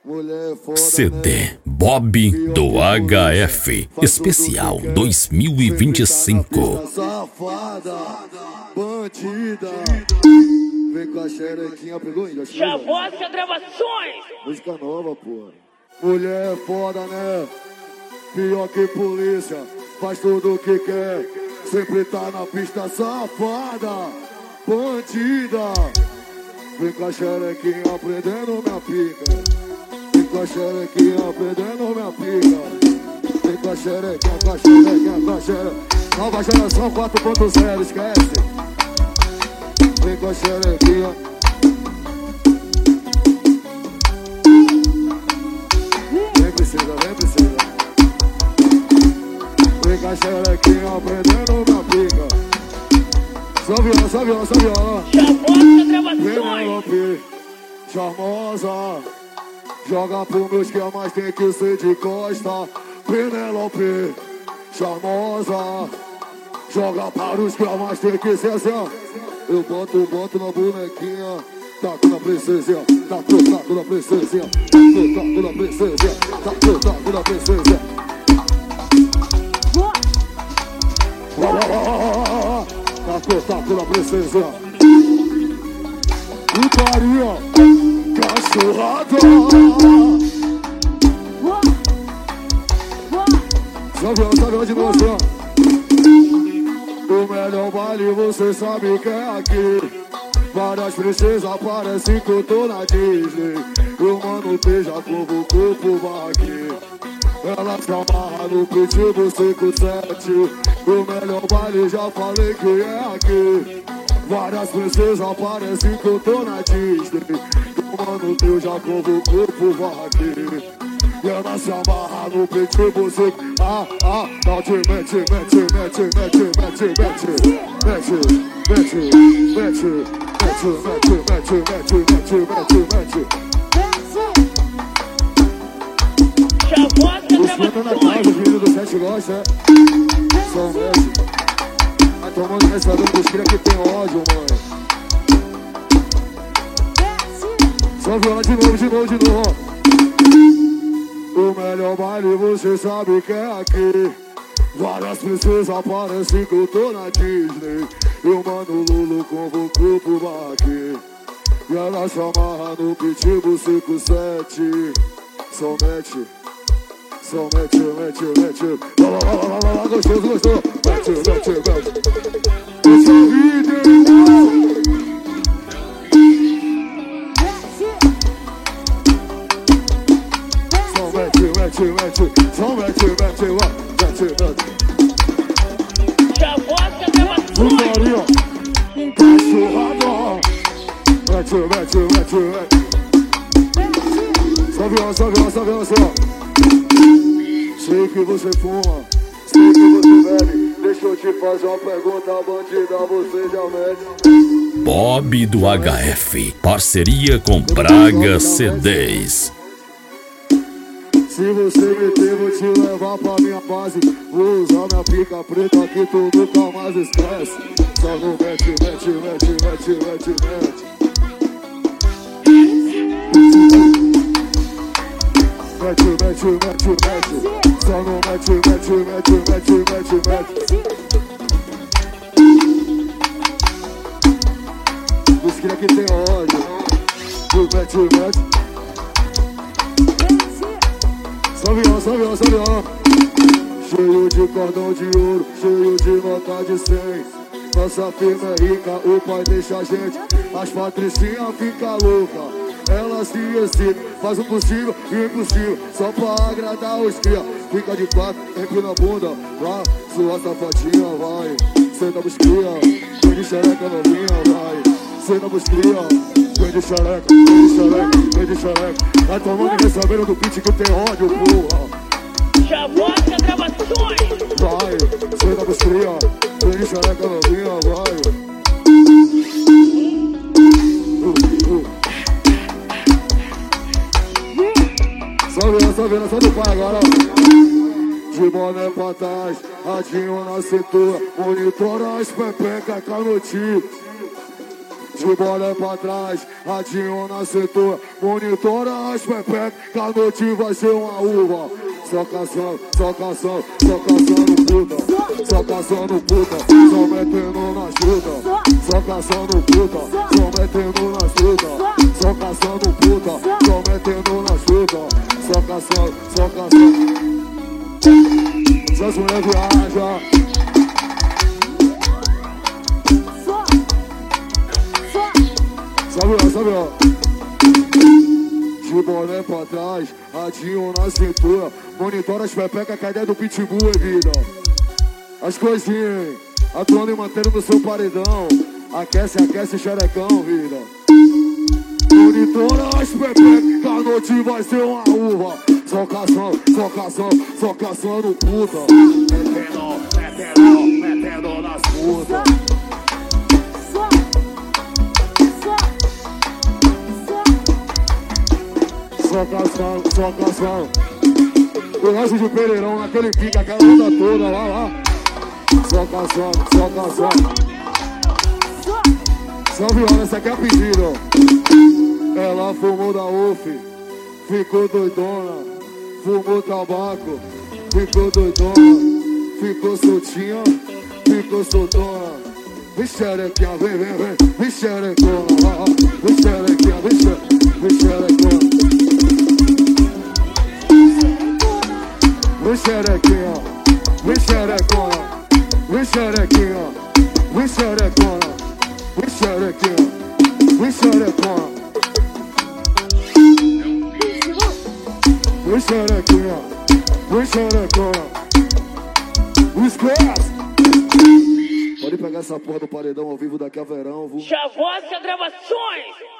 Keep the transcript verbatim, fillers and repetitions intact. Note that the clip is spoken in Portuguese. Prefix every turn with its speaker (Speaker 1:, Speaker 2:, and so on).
Speaker 1: C D Bob do H F Especial dois mil e vinte e cinco.
Speaker 2: Safada, bandida, vem com a xerequinha, pegou ainda.
Speaker 3: Chavosa Gravações.
Speaker 2: Música nova, porra. Mulher é foda, né? Pior que polícia, faz tudo o que quer. Sempre tá na pista, safada, bandida. Vem com a xerequinha, aprendendo minha pica. Vem com a xerequinha, aprendendo minha pica. Vem com a xerequinha, com a xerequinha, com a xerequinha. Nova geração quatro ponto zero, esquece. Vem com a xerequinha. Vem precisa, vem precisa. Vem com a xerequinha, aprendendo minha pica. Só viola, só viola, só viola.
Speaker 3: Chavosa Gravações.
Speaker 2: Penelope, charmosa. Joga pro meus que mais tem que ser de costa. Penelope, charmosa. Joga para os que mais tem que ser assim, ó. Eu boto, boto na bonequinha. Taco na princesinha, taco, taco na princesinha. Taco, taco na princesinha, taco, taco na princesinha. Taco, taco na princesinha. Putaria, cachorrada. Só viola, só viola de novo, assim, ó. O melhor baile você sabe que é aqui. Várias princesas parecem que eu tô na Disney. O mano P já convocou pro baque. Ela se amarra no pitbull cinco sete. O melhor baile já falei que é aqui. Várias princesas parecem que eu tô na Disney. O mano P já convocou pro baque. E ela se amarra no pitbull cinco. Ah, ah, não te mete, mete, mete, mete, mete, mete. Mete, mete, mete, mete, mete, mete, mete, mete, mete, mete.
Speaker 3: Chavosa
Speaker 2: Os filhos na casa, os meninos do sete gostam, é? São mete. Vai tomando nessa dor dos cria que tem ódio, mano. Só viola de novo, de novo, de novo. O melhor baile você sabe que é aqui. Várias princesas parecem que eu tô na Disney. E o mano Lulu convocou pro baque. E ela se amarra no pitbull cinco sete. Só mete, só mete, mete, mete. Lá, lá, lá, lá, lá, lá, gostoso, gostoso. Mete, mete, mete. Esse é o vídeo. Mete, mete, só mete, mete, ó, mete, mete.
Speaker 3: Chavosa Gravações.
Speaker 2: Putaria, cachorrada. Mete, mete, mete, mete. Só viola, só viola, só viola, só. Sei que você fuma, sei que você bebe. Deixa eu te fazer uma pergunta, bandida, você já mete.
Speaker 1: Bob do H F, parceria com Praga C Ds.
Speaker 2: Se você meter, vou te levar pra minha base. Vou usar minha pica preta que tu nunca mais esquece. Só não mete, mete, mete, mete, mete, mete. Mete, mete, mete, mete. Só não mete, mete, mete, mete, mete, mete. Os cria que tem ódio. Mete, mete. Só viola, só viola, só viola. Cheio de cordão de ouro, cheio de nota de cem. Nossa firma é rica, o pai deixa a gente. As patricinhas ficam loucas, elas se excitam. Faz o possível e o impossível, só pra agradar os cria. Fica de quatro, empina a bunda, vai. Sua safadinha, vai. Senta pros cria, vem de xereca novinha, vai. Senta pros cria. Vem de xereca, vem de xereca, vem de xereca. Vai tomando e recebendo do beat que tem ódio, porra.
Speaker 3: Chavosa Gravações.
Speaker 2: Vai, senta pros cria. Vem de xereca novinha, vai. uh, uh. Só vendo, só vendo, só do pai agora. De boné pra trás, radinho na cintura. Monitora as pepecas, canotinho. De bola pra trás, radinho na cintura. Monitora as pepecas, que a noite vai ser uma uva. Só caçando, só caçando, só caçando puta. Só caçando puta, só metendo na chuta. Só caçando puta, só metendo na chuta. Só caçando puta, só metendo na chuta. Só caçando, só caçando. Essas mulheres viajam. Sabe, ó, sabe, ó. De boné pra trás, radinho na cintura. Monitora as pepecas, que a ideia do pitbull é vida. As coisinhas, hein? Atuando e mantendo no seu paredão. Aquece, aquece, xerecão, vida. Monitora as pepecas, que a noite vai ser uma uva. Só caçando, só caçando, só caçando puta. Metendo, metendo, metendo nas putas. Só caçando, só caçando. O lance de Pereirão naquele pique, aquela onda toda, lá, lá. Só caçando, só caçando. Só viola, essa aqui é a pedido. Ela fumou da U F, ficou doidona. Fumou tabaco, ficou doidona. Ficou soltinha, ficou soltona. Vem xerequinha, vem, vem, vem. Vem xerecona, lá, lá. Vem xerequinha, vem xerequinha, vem xerecona. Vem xerequinha, vem xerecona, vem xerequinha, vem xerecona, vem xerequinha, vem xerecona, vem xerequinha, vem xerecona. Esquece! Pode pegar essa porra do paredão ao vivo daqui a verão, viu?
Speaker 3: Chavosa Gravações!